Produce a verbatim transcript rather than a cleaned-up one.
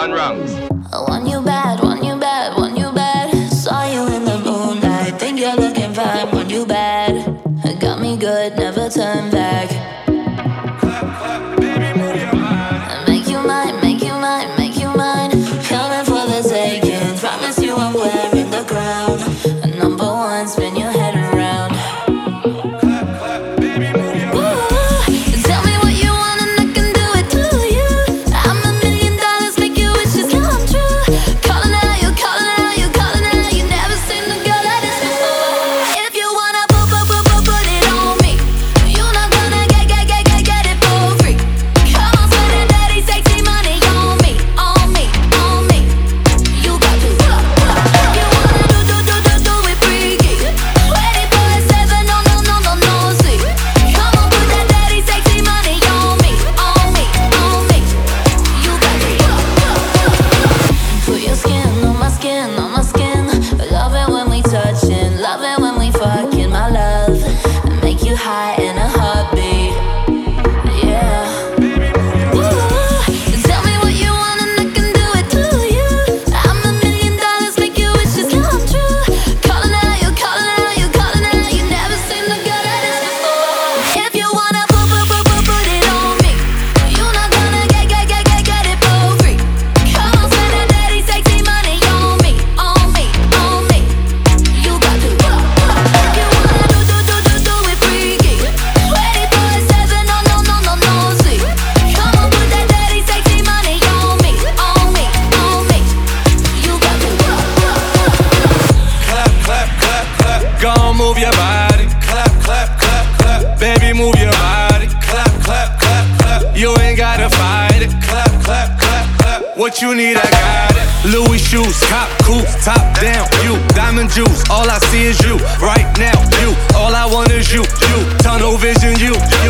one wrongs. I want you bad, want you bad, want you bad. Saw you in the moonlight, think you're looking fine. Want you bad, it got me good, never turn back. Make you mine, make you mine, make you mine. Coming for the taking, promise you I'm wearing the crown. Number one, spin your head around. Move your body, clap, clap, clap, clap. Baby, move your body, clap, clap, clap, clap. You ain't gotta fight it, clap, clap, clap, clap. What you need, I got it. Louis shoes, cop coops, top down, you. Diamond juice, all I see is you. Right now, you. All I want is you, you. Tunnel vision, you, you.